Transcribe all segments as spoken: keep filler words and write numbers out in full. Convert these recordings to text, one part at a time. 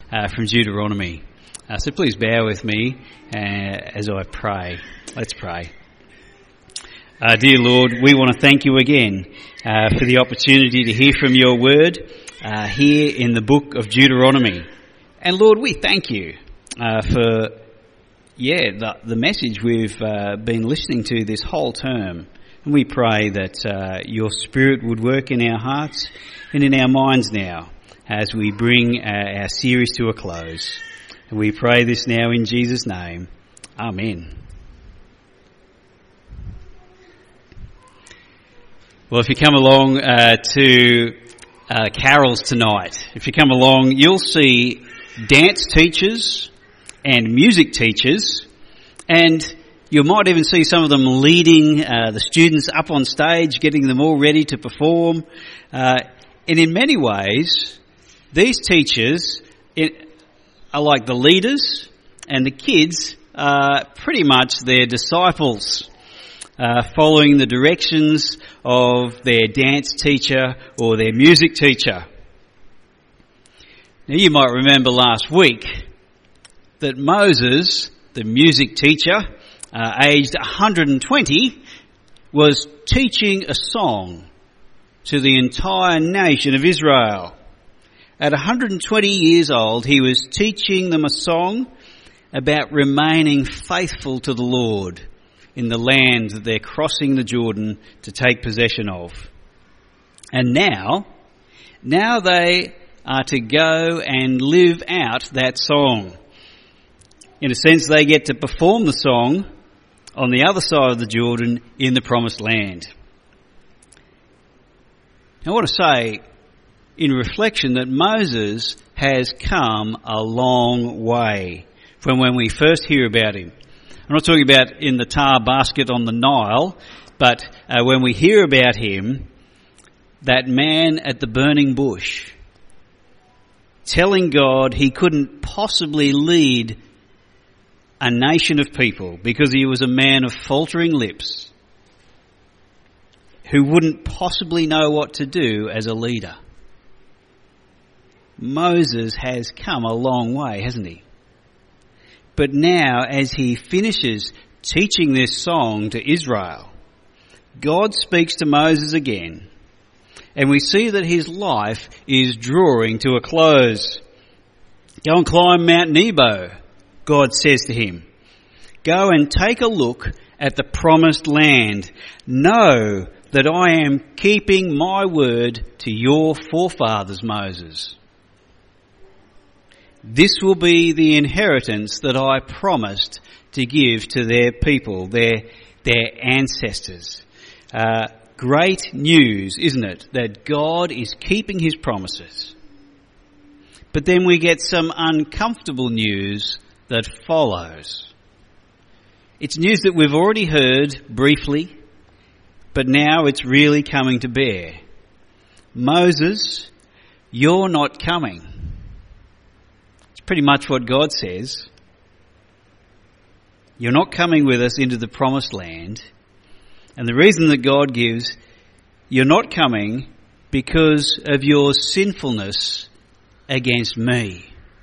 uh, from Deuteronomy. Uh, so please bear with me uh, as I pray. Let's pray. Uh, dear Lord, we want to thank you again uh, for the opportunity to hear from your word uh, here in the book of Deuteronomy. And Lord, we thank you uh, for, yeah, the, the message we've uh, been listening to this whole term. And we pray that uh, your Spirit would work in our hearts and in our minds now as we bring uh, our series to a close. And we pray this now in Jesus' name. Amen. Well, if you come along uh, to uh, carols tonight, if you come along, you'll see dance teachers and music teachers, and you might even see some of them leading uh, the students up on stage, getting them all ready to perform. Uh, and in many ways, these teachers it, are like the leaders, and the kids are pretty much their disciples, uh, following the directions of their dance teacher or their music teacher. Now, you might remember last week that Moses, the music teacher, uh, aged one hundred twenty, was teaching a song to the entire nation of Israel. At one hundred twenty years old, he was teaching them a song about remaining faithful to the Lord in the land that they're crossing the Jordan to take possession of. And now, now they are to go and live out that song. In a sense, they get to perform the song on the other side of the Jordan in the promised land. I want to say, in reflection, that Moses has come a long way from when we first hear about him. I'm not talking about in the tar basket on the Nile, but uh, when we hear about him, that man at the burning bush, telling God he couldn't possibly lead a nation of people because he was a man of faltering lips who wouldn't possibly know what to do as a leader. Moses has come a long way, hasn't he? But now, as he finishes teaching this song to Israel, God speaks to Moses again, and we see that his life is drawing to a close. Go and climb Mount Nebo, God says to him. Go and take a look at the promised land. Know that I am keeping my word to your forefathers, Moses. This will be the inheritance that I promised to give to their people, their, their ancestors. Uh, great news, isn't it, that God is keeping his promises. But then we get some uncomfortable news that follows. It's news that we've already heard briefly, but now it's really coming to bear. Moses, you're not coming. It's pretty much what God says. You're not coming with us into the promised land. And the reason that God gives, you're not coming because of your sinfulness against me.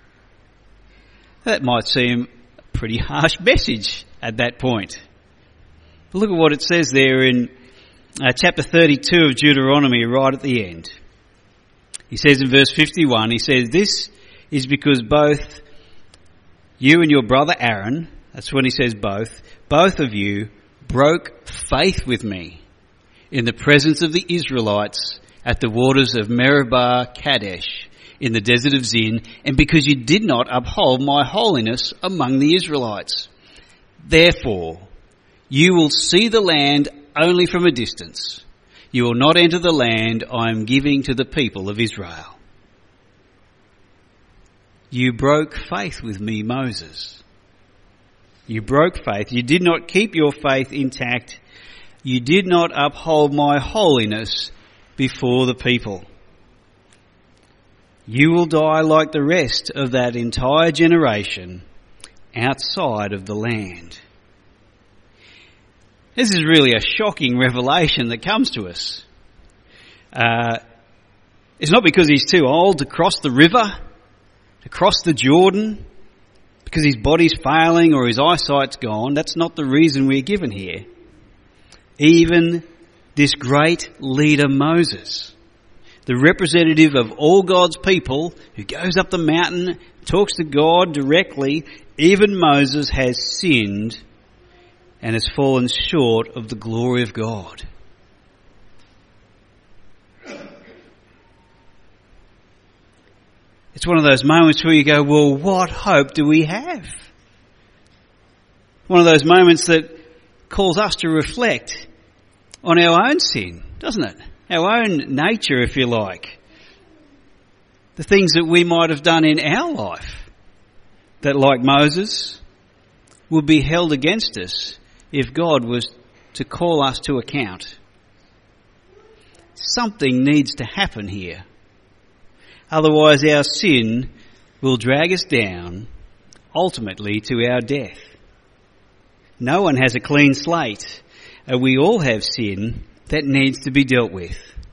That might seem a pretty harsh message at that point. But look at what it says there in uh, chapter thirty-two of Deuteronomy, right at the end. He says in verse fifty-one, he says, this is because both you and your brother Aaron, that's when he says both, both of you broke faith with me in the presence of the Israelites at the waters of Meribah Kadesh in the desert of Zin, and because you did not uphold my holiness among the Israelites. Therefore, you will see the land only from a distance. You will not enter the land I am giving to the people of Israel. You broke faith with me, Moses. You broke faith. You did not keep your faith intact. You did not uphold my holiness before the people. You will die like the rest of that entire generation outside of the land. This is really a shocking revelation that comes to us. Uh, it's not because he's too old to cross the river to cross the Jordan because his body's failing or his eyesight's gone. That's not the reason we're given here. Even this great leader Moses, the representative of all God's people who goes up the mountain, talks to God directly, even Moses has sinned and has fallen short of the glory of God. It's one of those moments where you go, well, what hope do we have? One of those moments that calls us to reflect on our own sin, doesn't it? Our own nature, if you like. The things that we might have done in our life that, like Moses, would be held against us if God was to call us to account. Something needs to happen here. Otherwise our sin will drag us down, ultimately to our death. No one has a clean slate, and we all have sin that needs to be dealt with.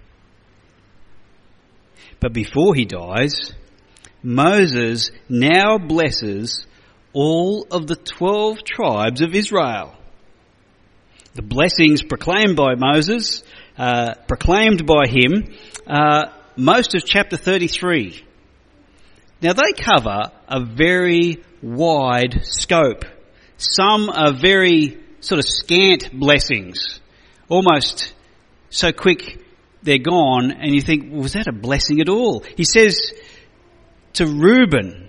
But before he dies, Moses now blesses all of the twelve tribes of Israel. The blessings proclaimed by Moses, uh, proclaimed by him, uh, most of chapter thirty-three. Now they cover a very wide scope. Some are very sort of scant blessings, almost so quick they're gone, and you think, well, was that a blessing at all? He says to Reuben,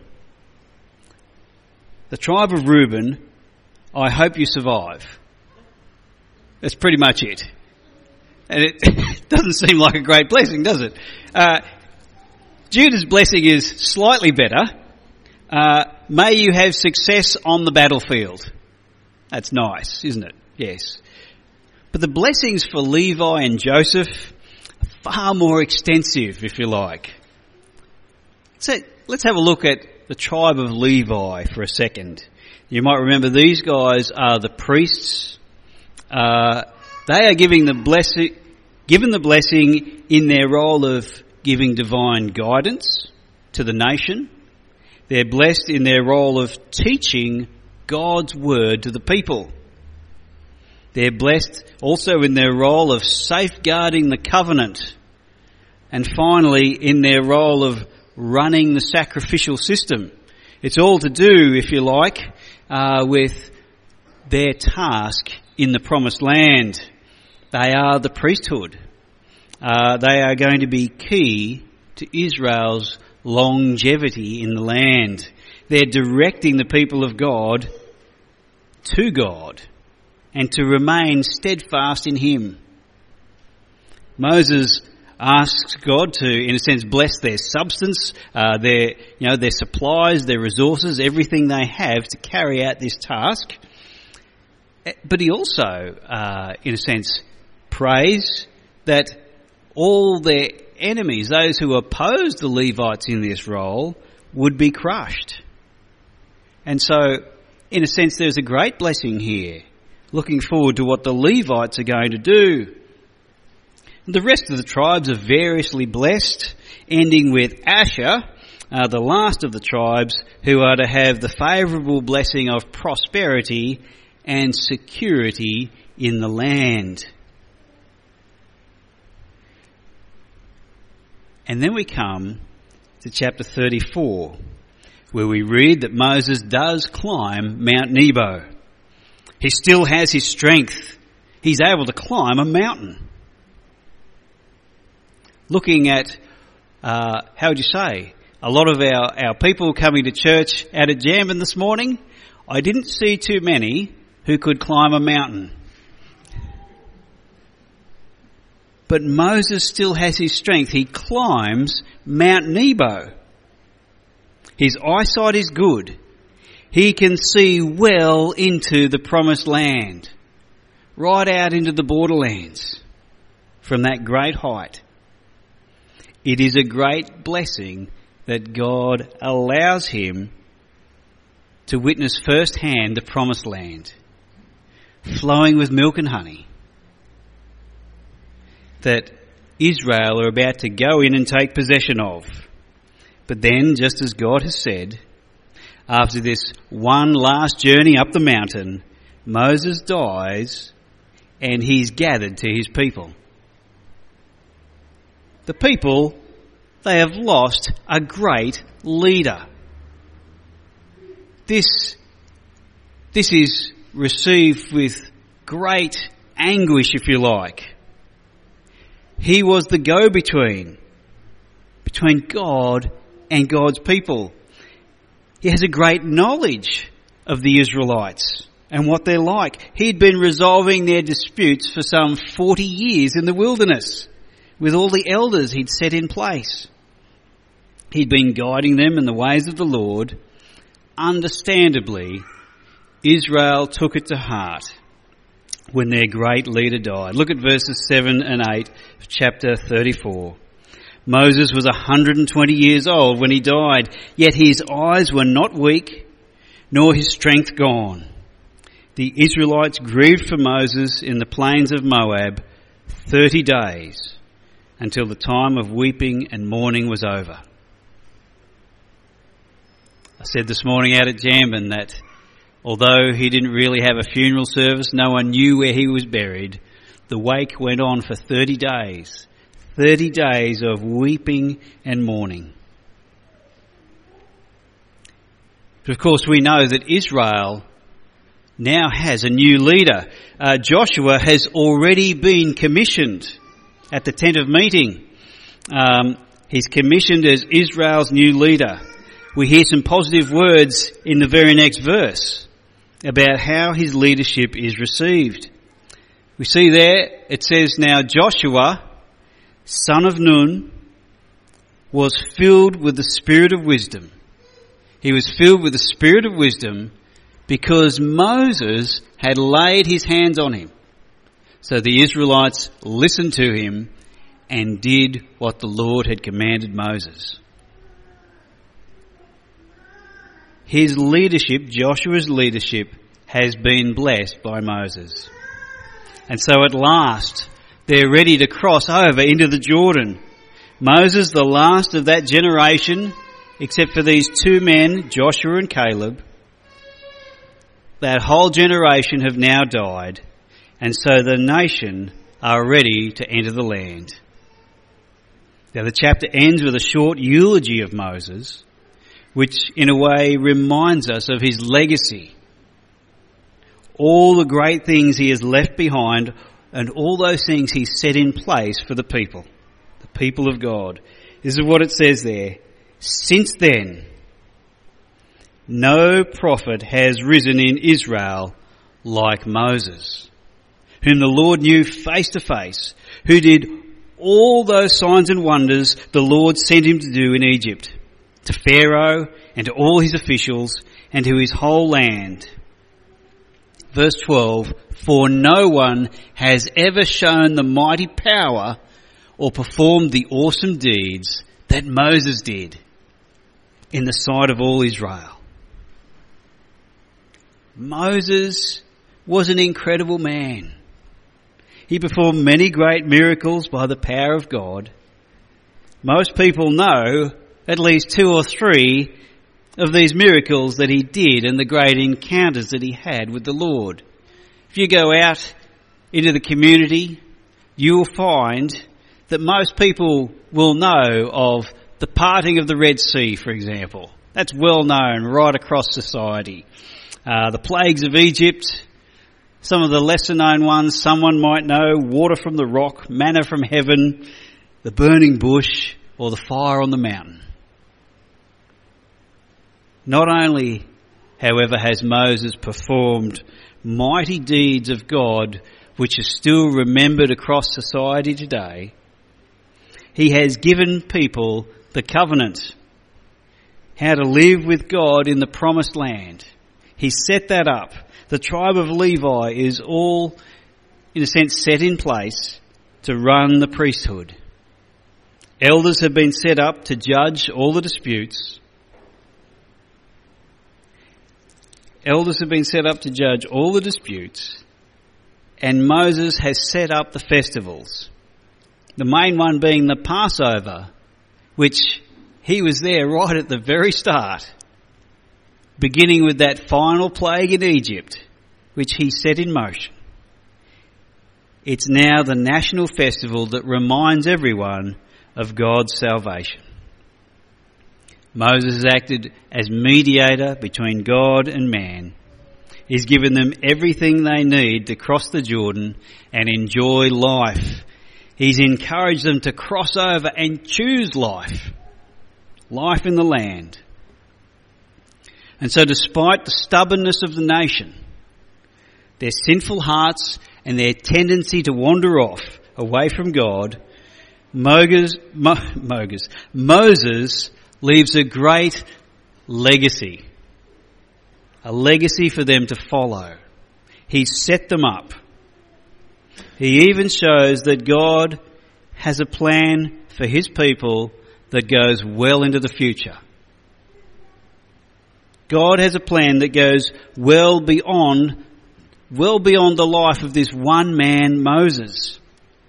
the tribe of Reuben, I hope you survive. That's pretty much it. And it doesn't seem like a great blessing, does it? Uh, Judah's blessing is slightly better. Uh, may you have success on the battlefield. That's nice, isn't it? Yes. But the blessings for Levi and Joseph are far more extensive, if you like. So let's have a look at the tribe of Levi for a second. You might remember these guys are the priests. Uh, they are giving the blessing, given the blessing in their role of giving divine guidance to the nation. They're blessed in their role of teaching God's word to the people. They're blessed also in their role of safeguarding the covenant. And finally, in their role of running the sacrificial system. It's all to do, if you like, uh, with their task in the promised land. They are the priesthood. Uh, they are going to be key to Israel's longevity in the land. They're directing the people of God to God and to remain steadfast in him. Moses asks God to, in a sense, bless their substance, uh, their, you know, their supplies, their resources, everything they have to carry out this task. But he also, uh, in a sense, prays that all their enemies, those who oppose the Levites in this role, would be crushed. And so, in a sense, there's a great blessing here, looking forward to what the Levites are going to do. The rest of the tribes are variously blessed, ending with Asher, uh, the last of the tribes, who are to have the favourable blessing of prosperity and security in the land. And then we come to chapter thirty-four, where we read that Moses does climb Mount Nebo. He still has his strength. He's able to climb a mountain. Looking at, uh, how would you say, a lot of our, our people coming to church out at Jambin this morning, I didn't see too many who could climb a mountain. But Moses still has his strength. He climbs Mount Nebo. His eyesight is good. He can see well into the promised land, right out into the borderlands from that great height. It is a great blessing that God allows him to witness firsthand the promised land, flowing with milk and honey, that Israel are about to go in and take possession of. But then, just as God has said, after this one last journey up the mountain, Moses dies and he's gathered to his people. The people, they have lost a great leader. This, this is received with great anguish, if you like. He was the go-between between God and God's people. He has a great knowledge of the Israelites and what they're like. He'd been resolving their disputes for some forty years in the wilderness with all the elders he'd set in place. He'd been guiding them in the ways of the Lord. Understandably, Israel took it to heart when their great leader died. Look at verses seven and eight of chapter thirty-four. Moses was one hundred twenty years old when he died, yet his eyes were not weak, nor his strength gone. The Israelites grieved for Moses in the plains of Moab thirty days, until the time of weeping and mourning was over. I said this morning out at Jambin that although he didn't really have a funeral service, no one knew where he was buried, the wake went on for thirty days. thirty days of weeping and mourning. But of course we know that Israel now has a new leader. Uh, Joshua has already been commissioned at the tent of meeting. Um, he's commissioned as Israel's new leader. We hear some positive words in the very next verse about how his leadership is received. We see there, it says, now Joshua, son of Nun, was filled with the spirit of wisdom. He was filled with the spirit of wisdom because Moses had laid his hands on him. So the Israelites listened to him and did what the Lord had commanded Moses. His leadership, Joshua's leadership, has been blessed by Moses. And so at last, they're ready to cross over into the Jordan. Moses, the last of that generation, except for these two men, Joshua and Caleb, that whole generation have now died, and so the nation are ready to enter the land. Now the chapter ends with a short eulogy of Moses, which in a way reminds us of his legacy. All the great things he has left behind and all those things he set in place for the people, the people of God. This is what it says there. Since then, no prophet has risen in Israel like Moses, whom the Lord knew face to face, who did all those signs and wonders the Lord sent him to do in Egypt, to Pharaoh and to all his officials and to his whole land. Verse twelve, for no one has ever shown the mighty power or performed the awesome deeds that Moses did in the sight of all Israel. Moses was an incredible man. He performed many great miracles by the power of God. Most people know at least two or three of these miracles that he did and the great encounters that he had with the Lord. If you go out into the community, you will find that most people will know of the parting of the Red Sea, for example. That's well known right across society. Uh, the plagues of Egypt, some of the lesser known ones, someone might know, water from the rock, manna from heaven, the burning bush, or the fire on the mountain. Not only, however, has Moses performed mighty deeds of God which are still remembered across society today, he has given people the covenant, how to live with God in the promised land. He set that up. The tribe of Levi is all, in a sense, set in place to run the priesthood. Elders have been set up to judge all the disputes. Elders have been set up to judge all the disputes, and Moses has set up the festivals. The main one being the Passover, which He was there right at the very start, beginning with that final plague in Egypt, which he set in motion. It's now the national festival that reminds everyone of God's salvation. Moses acted as mediator between God and man. He's given them everything they need to cross the Jordan and enjoy life. He's encouraged them to cross over and choose life. Life in the land. And so despite the stubbornness of the nation, their sinful hearts and their tendency to wander off away from God, Moses, Mo, Moses, Moses leaves a great legacy. A legacy for them to follow. He set them up. He even shows that God has a plan for his people that goes well into the future. God has a plan that goes well beyond, well beyond the life of this one man, Moses.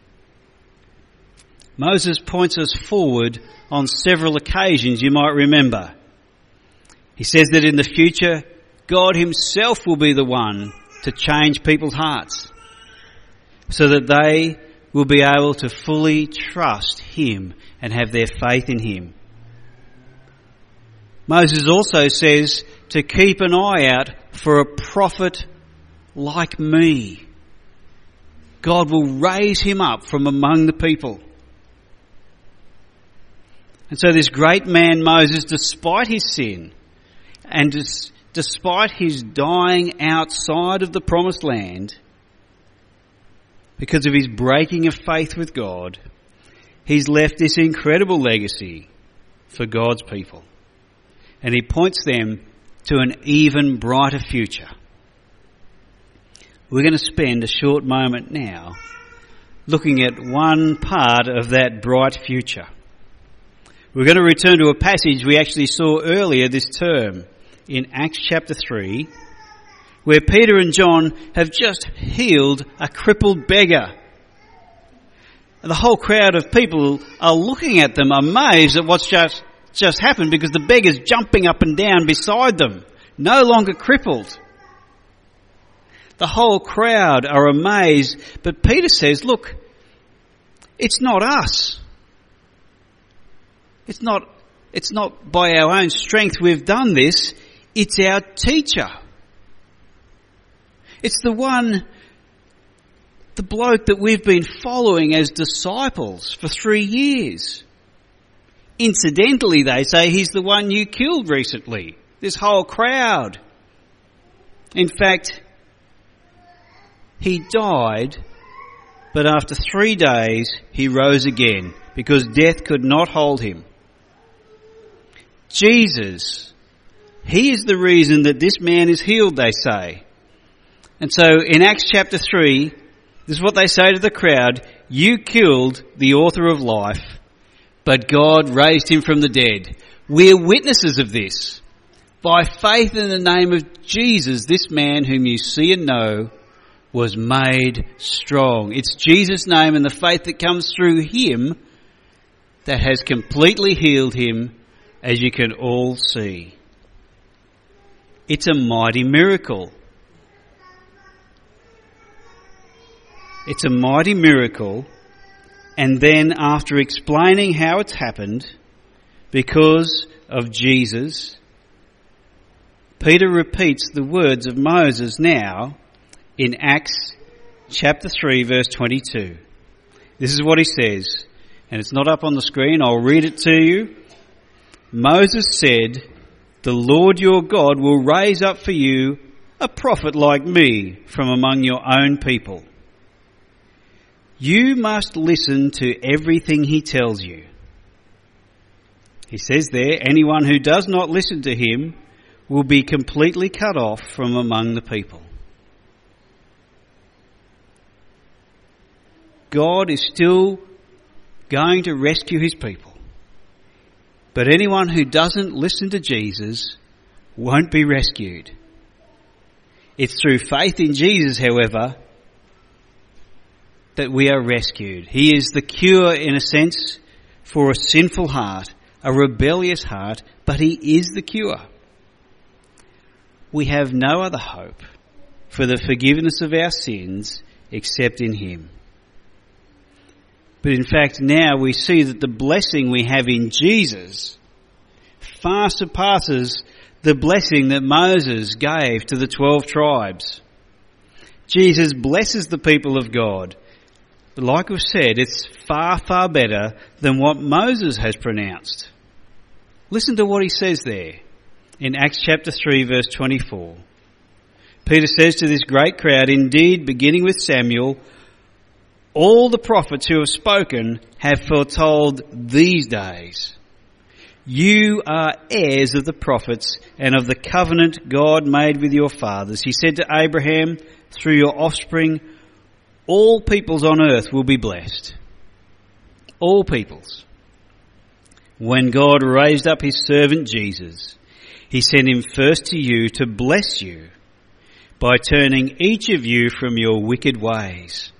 Moses points us forward on several occasions, you might remember. He says that in the future, God himself will be the one to change people's hearts so that they will be able to fully trust him and have their faith in him. Moses also says to keep an eye out for a prophet like me. God will raise him up from among the people. And so this great man Moses, despite his sin and des- despite his dying outside of the promised land, because of his breaking of faith with God, he's left this incredible legacy for God's people. And he points them to an even brighter future. We're going to spend a short moment now looking at one part of that bright future. We're going to return to a passage we actually saw earlier this term in Acts chapter three, where Peter and John have just healed a crippled beggar. And the whole crowd of people are looking at them amazed at what's just, just happened, because the beggar's jumping up and down beside them, no longer crippled. The whole crowd are amazed, but Peter says, look, it's not us. It's not, it's not by our own strength we've done this. It's our teacher. It's the one, the bloke that we've been following as disciples for three years. Incidentally, they say he's the one you killed recently. This whole crowd. In fact, he died, but after three days he rose again because death could not hold him. Jesus, he is the reason that this man is healed, they say. And so in Acts chapter three, this is what they say to the crowd: you killed the author of life, but God raised him from the dead. We're witnesses of this. By faith in the name of Jesus, this man whom you see and know was made strong. It's Jesus' name and the faith that comes through him that has completely healed him, as you can all see. It's a mighty miracle. It's a mighty miracle. And then after explaining how it's happened, because of Jesus, Peter repeats the words of Moses now in Acts chapter three, verse twenty-two. This is what he says, and it's not up on the screen. I'll read it to you. Moses said, "The Lord your God will raise up for you a prophet like me from among your own people. You must listen to everything he tells you." He says there, anyone who does not listen to him will be completely cut off from among the people. God is still going to rescue his people. But anyone who doesn't listen to Jesus won't be rescued. It's through faith in Jesus, however, that we are rescued. He is the cure, in a sense, for a sinful heart, a a rebellious heart, but he is the cure. We have no other hope for the forgiveness of our sins except in him. But in fact, now we see that the blessing we have in Jesus far surpasses the blessing that Moses gave to the twelve tribes. Jesus blesses the people of God. But like we've said, it's far, far better than what Moses has pronounced. Listen to what he says there in Acts chapter three, verse twenty-four. Peter says to this great crowd, "Indeed, beginning with Samuel, all the prophets who have spoken have foretold these days. You are heirs of the prophets and of the covenant God made with your fathers. He said to Abraham, through your offspring, all peoples on earth will be blessed." All peoples. When God raised up his servant Jesus, he sent him first to you to bless you by turning each of you from your wicked ways.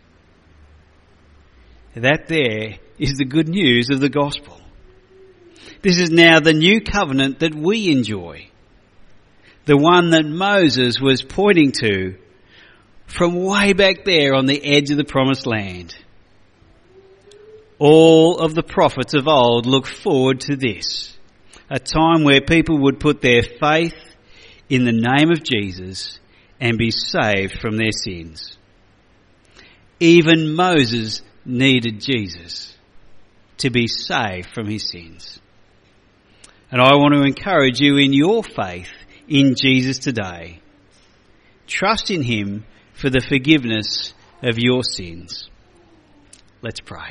That there is the good news of the gospel. This is now the new covenant that we enjoy. The one that Moses was pointing to from way back there on the edge of the promised land. All of the prophets of old look forward to this, a time where people would put their faith in the name of Jesus and be saved from their sins. Even Moses needed Jesus to be saved from his sins. And I want to encourage you in your faith in Jesus today. Trust in him for the forgiveness of your sins. Let's pray.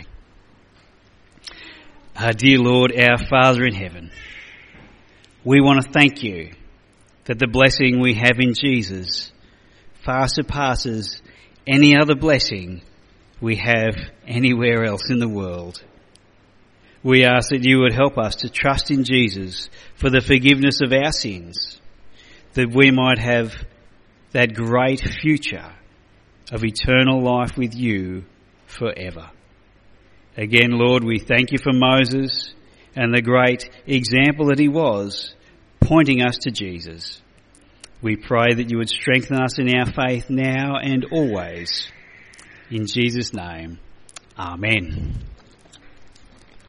Our dear Lord, our Father in heaven, we want to thank you that the blessing we have in Jesus far surpasses any other blessing we have anywhere else in the world. We ask that you would help us to trust in Jesus for the forgiveness of our sins, that we might have that great future of eternal life with you forever. Again, Lord, we thank you for Moses and the great example that he was, pointing us to Jesus. We pray that you would strengthen us in our faith now and always. In Jesus' name, amen.